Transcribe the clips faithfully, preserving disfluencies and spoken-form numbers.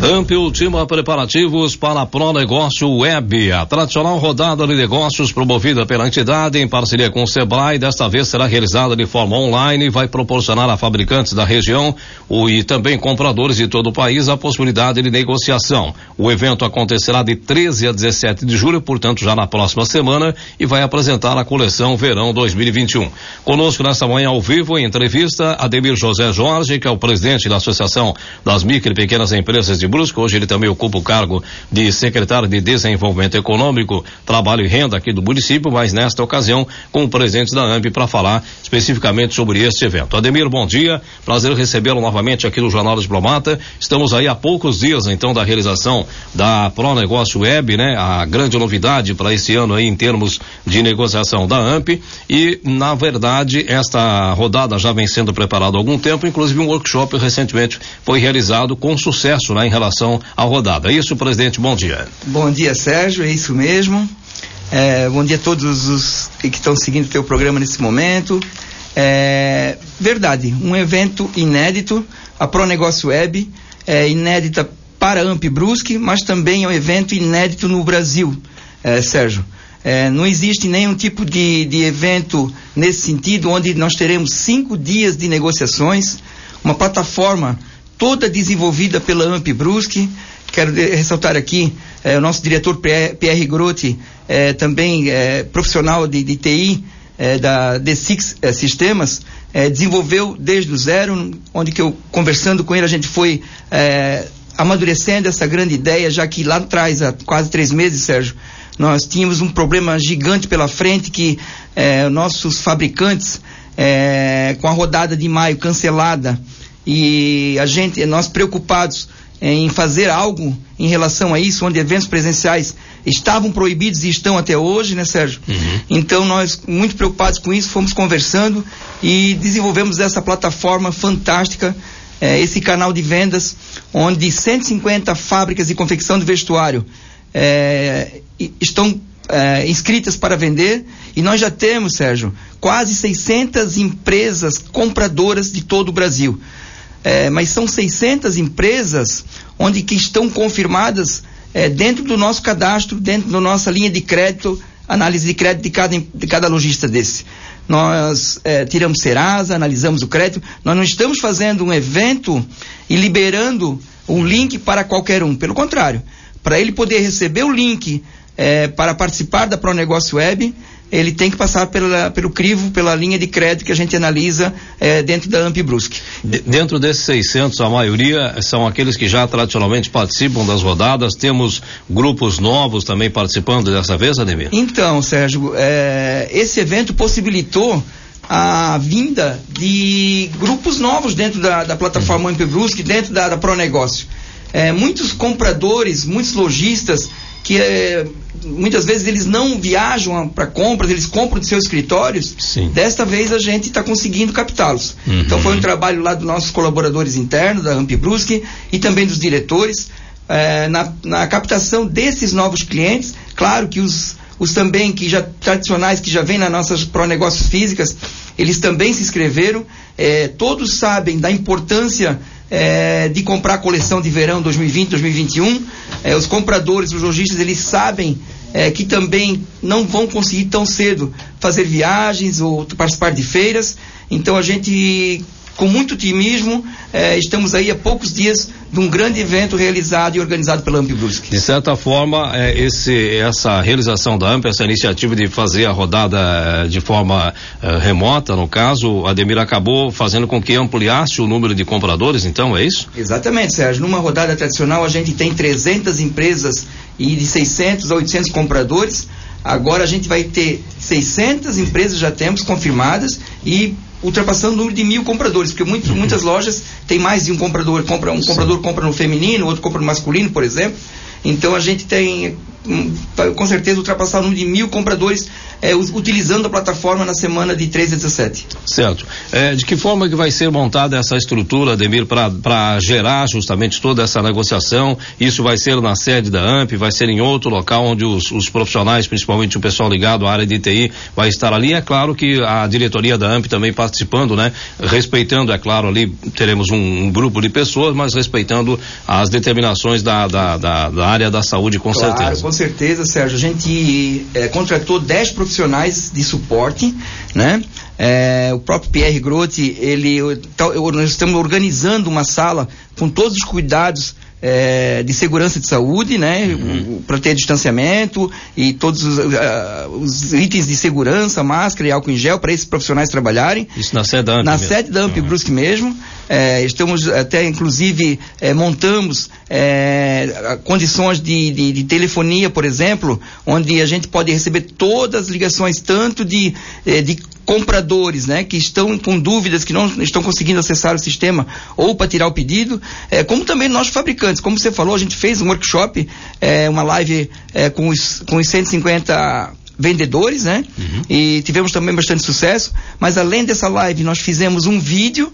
AMP ultima preparativos para a Pronegócio Web, a tradicional rodada de negócios promovida pela entidade em parceria com o Sebrae. Desta vez será realizada de forma online e vai proporcionar a fabricantes da região o, e também compradores de todo o país a possibilidade de negociação. O evento acontecerá de treze a dezessete de julho, portanto já na próxima semana, e vai apresentar a coleção Verão dois mil e vinte e um. Conosco nesta manhã ao vivo, em entrevista, Ademir José Jorge, que é o presidente da Associação das Micro e Pequenas Empresas de Brusque. Hoje ele também ocupa o cargo de secretário de Desenvolvimento Econômico, Trabalho e Renda aqui do município, mas nesta ocasião com o presidente da AMP para falar especificamente sobre este evento. Ademir, bom dia, prazer recebê-lo novamente aqui no Jornal Diplomata. Estamos aí há poucos dias então da realização da Pronegócio Web, né? A grande novidade para esse ano aí em termos de negociação da AMP, e na verdade esta rodada já vem sendo preparada há algum tempo, inclusive um workshop recentemente foi realizado com sucesso, né, em relação à rodada. É isso, presidente, bom dia. Bom dia, Sérgio, é isso mesmo. É, bom dia a todos os que estão seguindo o teu programa nesse momento. É verdade, um evento inédito, a Pronegócio Web, é inédita para a AMP Brusque, mas também é um evento inédito no Brasil, é, Sérgio. É, não existe nenhum tipo de, de evento nesse sentido, onde nós teremos cinco dias de negociações, uma plataforma toda desenvolvida pela AMP Brusque. Quero ressaltar aqui, é, o nosso diretor Pierre Grotti, é, também é, profissional de, de T I, é, da D seis é, Sistemas, é, desenvolveu desde o zero, onde que eu, conversando com ele, a gente foi é, amadurecendo essa grande ideia, já que lá atrás, há quase três meses, Sérgio, nós tínhamos um problema gigante pela frente, que é, nossos fabricantes, é, com a rodada de maio cancelada, e a gente, nós preocupados em fazer algo em relação a isso, onde eventos presenciais estavam proibidos e estão até hoje, né, Sérgio? Uhum. Então nós, muito preocupados com isso, fomos conversando e desenvolvemos essa plataforma fantástica, eh, esse canal de vendas, onde cento e cinquenta fábricas de confecção de vestuário eh, estão eh, inscritas para vender, e nós já temos, Sérgio, quase seiscentas empresas compradoras de todo o Brasil. É, mas são seiscentas empresas onde que estão confirmadas é, dentro do nosso cadastro, dentro da nossa linha de crédito, análise de crédito de cada, de cada lojista desse. Nós é, tiramos Serasa, analisamos o crédito. Nós não estamos fazendo um evento e liberando um link para qualquer um. Pelo contrário, para ele poder receber o link é, para participar da Pronegócio Web, ele tem que passar pela, pelo crivo, pela linha de crédito que a gente analisa é, dentro da AMP Brusque. De, dentro desses seiscentos, a maioria são aqueles que já tradicionalmente participam das rodadas. Temos grupos novos também participando dessa vez, Ademir? Então, Sérgio, é, esse evento possibilitou a vinda de grupos novos dentro da, da plataforma AMP Brusque, dentro da, da Pronegócio. É, muitos compradores, muitos lojistas que é, muitas vezes eles não viajam para compras, eles compram de seus escritórios. Sim. Desta vez a gente está conseguindo captá-los. Uhum. Então foi um trabalho lá dos nossos colaboradores internos, da AMP Brusque, e também dos diretores, é, na, na captação desses novos clientes. Claro que os, os também que já tradicionais, que já vêm nas nossas Pronegócios físicas, eles também se inscreveram. É, todos sabem da importância É, de comprar a coleção de verão dois mil e vinte, dois mil e vinte e um. É, os compradores, os lojistas, eles sabem é, que também não vão conseguir tão cedo fazer viagens ou participar de feiras. Então a gente, com muito otimismo, é, estamos aí há poucos dias de um grande evento realizado e organizado pela AMP Brusque. De certa forma, é, esse, essa realização da AMP, essa iniciativa de fazer a rodada é, de forma é, remota, no caso, o Ademir acabou fazendo com que ampliasse o número de compradores, então, é isso? Exatamente, Sérgio. Numa rodada tradicional a gente tem trezentas empresas e de seiscentos a oitocentos compradores. Agora a gente vai ter seiscentas empresas, já temos confirmadas, e ultrapassando o número de mil compradores, porque muito, uhum. muitas lojas têm mais de um comprador, compra, um Sim. comprador compra no feminino, outro compra no masculino, por exemplo. Então a gente tem com certeza ultrapassar o número de mil compradores é, utilizando a plataforma na semana de treze a dezessete. Certo. É, de que forma que vai ser montada essa estrutura, Ademir, para gerar justamente toda essa negociação? Isso vai ser na sede da A M P, vai ser em outro local onde os, os profissionais, principalmente o pessoal ligado à área de T I, vai estar ali? É claro que a diretoria da A M P também participando, né? Respeitando, é claro, ali teremos um, um grupo de pessoas, mas respeitando as determinações da, da, da, da área da saúde, com claro, certeza. Com certeza, Sérgio. A gente é, contratou dez profissionais de suporte, né? É, o próprio Pierre Grotti, ele, nós estamos organizando uma sala com todos os cuidados É, de segurança de saúde, né? Uhum. Para ter distanciamento e todos os, uh, os itens de segurança, máscara e álcool em gel para esses profissionais trabalharem. Isso na sede da A M P Na mesmo. sede da A M P uhum. Brusque mesmo. É, estamos até, inclusive, é, montamos é, condições de, de, de telefonia, por exemplo, onde a gente pode receber todas as ligações, tanto de, de compradores, né, que estão com dúvidas, que não estão conseguindo acessar o sistema ou para tirar o pedido, é, como também nós fabricantes. Como você falou, a gente fez um workshop, é, uma live é, com, os, com os cento e cinquenta vendedores, né? Uhum. E tivemos também bastante sucesso, mas além dessa live nós fizemos um vídeo,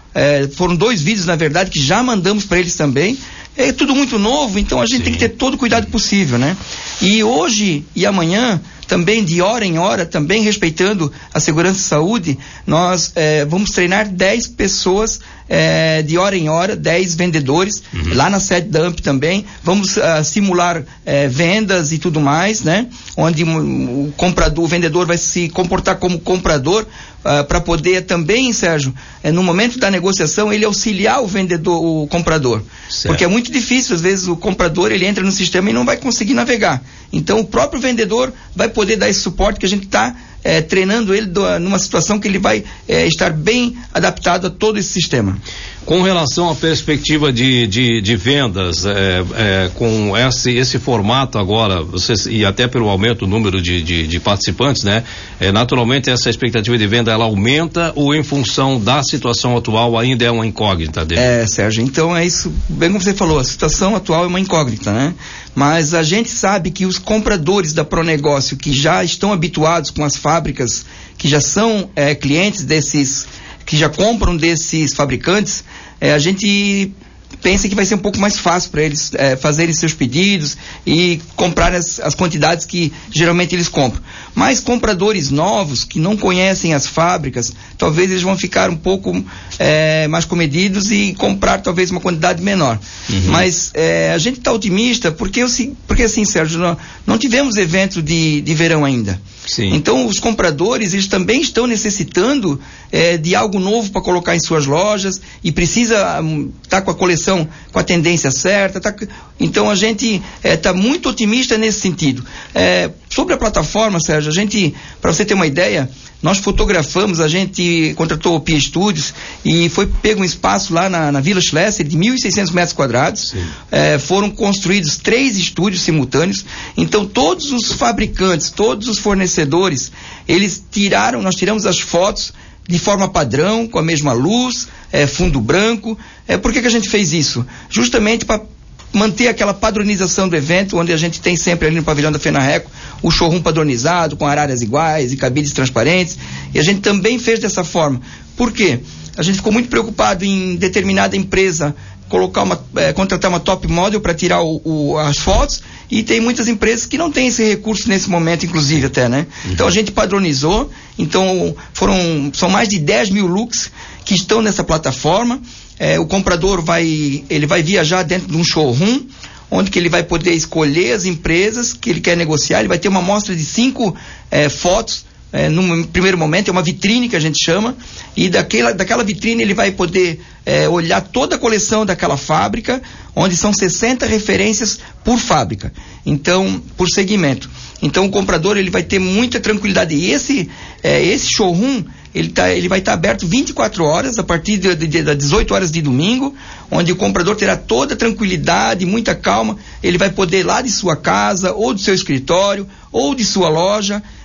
é, foram dois vídeos na verdade que já mandamos para eles também. É tudo muito novo, então a gente Sim. tem que ter todo o cuidado possível, né? E hoje e amanhã, também de hora em hora, também respeitando a segurança e saúde, nós é, vamos treinar dez pessoas é, de hora em hora, dez vendedores, uhum. lá na sede da A M P também. Vamos uh, simular é, vendas e tudo mais, né? Onde o comprador, o vendedor vai se comportar como comprador, uh, para poder também, Sérgio, é, no momento da negociação, ele auxiliar o vendedor, o comprador. Certo. Porque é muito difícil, às vezes o comprador ele entra no sistema e não vai conseguir navegar. Então o próprio vendedor vai poder dar esse suporte que a gente está é, treinando ele do, numa situação que ele vai é, estar bem adaptado a todo esse sistema. Com relação à perspectiva de, de, de vendas, é, é, com esse, esse formato agora, vocês, e até pelo aumento do número de, de, de participantes, né? É, naturalmente essa expectativa de venda ela aumenta ou em função da situação atual ainda é uma incógnita dele? É, Sérgio, então é isso, bem como você falou, a situação atual é uma incógnita, né? Mas a gente sabe que os compradores da Pronegócio que já estão habituados com as fábricas, que já são é, clientes desses, que já compram desses fabricantes, é, a gente pensa que vai ser um pouco mais fácil para eles é, fazerem seus pedidos e comprar as, as quantidades que geralmente eles compram. Mas compradores novos que não conhecem as fábricas, talvez eles vão ficar um pouco é, mais comedidos e comprar talvez uma quantidade menor. Uhum. Mas é, a gente está otimista porque, eu, porque assim, Sérgio, não, não tivemos evento de, de verão ainda. Sim. Então os compradores eles também estão necessitando é, de algo novo para colocar em suas lojas e precisa estar um, tá com a coleção com a tendência certa. Tá, então a gente está é, muito otimista nesse sentido. É, sobre a plataforma, Sérgio, a gente, para você ter uma ideia, nós fotografamos, a gente contratou o Pia Studios e foi pego um espaço lá na, na Vila Schlesser de mil e seiscentos metros quadrados. É, foram construídos três estúdios simultâneos. Então todos os fabricantes, todos os fornecedores, eles tiraram, nós tiramos as fotos de forma padrão, com a mesma luz, é, fundo branco. É, por que que a gente fez isso? Justamente para manter aquela padronização do evento, onde a gente tem sempre ali no pavilhão da FENARRECO o showroom padronizado, com araras iguais e cabides transparentes, e a gente também fez dessa forma. Por quê? A gente ficou muito preocupado em determinada empresa colocar uma, é, contratar uma top model para tirar o, o, as fotos, e tem muitas empresas que não têm esse recurso nesse momento, inclusive até, né? Uhum. Então a gente padronizou, então foram, são mais de dez mil looks que estão nessa plataforma. É, o comprador vai, ele vai viajar dentro de um showroom, onde que ele vai poder escolher as empresas que ele quer negociar. Ele vai ter uma amostra de cinco é, fotos, é, num primeiro momento, é uma vitrine que a gente chama, e daquela, daquela vitrine ele vai poder é, olhar toda a coleção daquela fábrica, onde são sessenta referências por fábrica, então, por segmento. Então o comprador ele vai ter muita tranquilidade. E esse, é, esse showroom ele, tá, ele vai estar tá aberto vinte e quatro horas, a partir de, de, de, das dezoito horas de domingo, onde o comprador terá toda a tranquilidade, muita calma. Ele vai poder ir lá de sua casa, ou do seu escritório, ou de sua loja,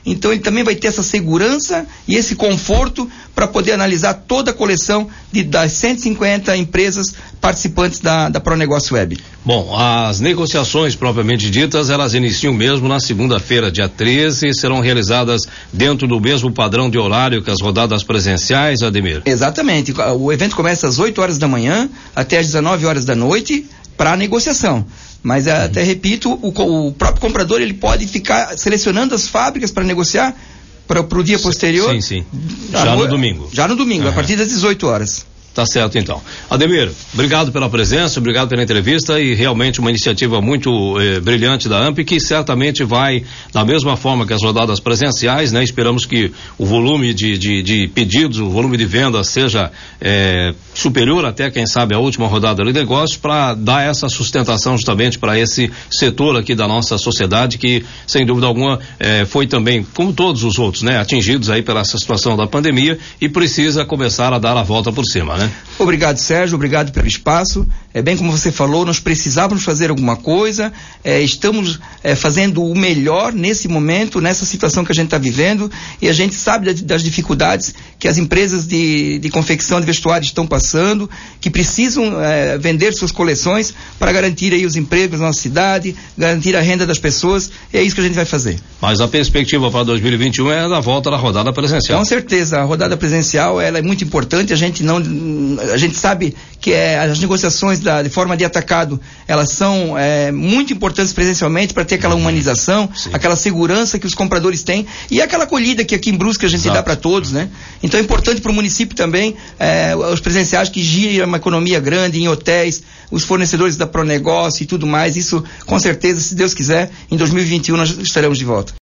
então ele também vai ter essa segurança e esse conforto para poder analisar toda a coleção de, das cento e cinquenta empresas participantes da, da Pronegócio Web. Bom, as negociações propriamente ditas, elas iniciam mesmo na segunda-feira, dia treze, e serão realizadas dentro do mesmo padrão de horário que as rodadas presenciais, Ademir? Exatamente, o evento começa às oito horas da manhã até às dezenove horas da noite para a negociação. Mas uhum. até repito, o, o próprio comprador ele pode ficar selecionando as fábricas para negociar para o dia posterior. Sim, sim. Já no domingo. Já no domingo, uhum. a partir das dezoito horas. Tá certo, então. Ademir, obrigado pela presença, obrigado pela entrevista e realmente uma iniciativa muito eh, brilhante da A M P, que certamente vai, da mesma forma que as rodadas presenciais, né? Esperamos que o volume de, de, de pedidos, o volume de vendas seja eh, superior até, quem sabe, a última rodada de negócios, para dar essa sustentação justamente para esse setor aqui da nossa sociedade, que, sem dúvida alguma, eh, foi também, como todos os outros, né? Atingidos aí pela essa situação da pandemia e precisa começar a dar a volta por cima, né? Obrigado, Sérgio, obrigado pelo espaço. É bem como você falou, nós precisávamos fazer alguma coisa, é, estamos é, fazendo o melhor nesse momento, nessa situação que a gente está vivendo, e a gente sabe das dificuldades que as empresas de, de confecção de vestuário estão passando, que precisam é, vender suas coleções para garantir aí os empregos na nossa cidade, garantir a renda das pessoas, e é isso que a gente vai fazer. Mas a perspectiva para dois mil e vinte e um é da volta da rodada presencial. Com certeza, a rodada presencial ela é muito importante, a gente não a gente sabe que é, as negociações da, de forma de atacado, elas são é, muito importantes presencialmente para ter aquela humanização, sim, aquela segurança que os compradores têm e aquela acolhida que aqui em Brusque a gente Exato. Dá para todos, né? Então é importante para o município também é, os presenciais que giram uma economia grande em hotéis, os fornecedores da Pronegócio e tudo mais, isso com certeza, se Deus quiser, em dois mil e vinte e um nós estaremos de volta.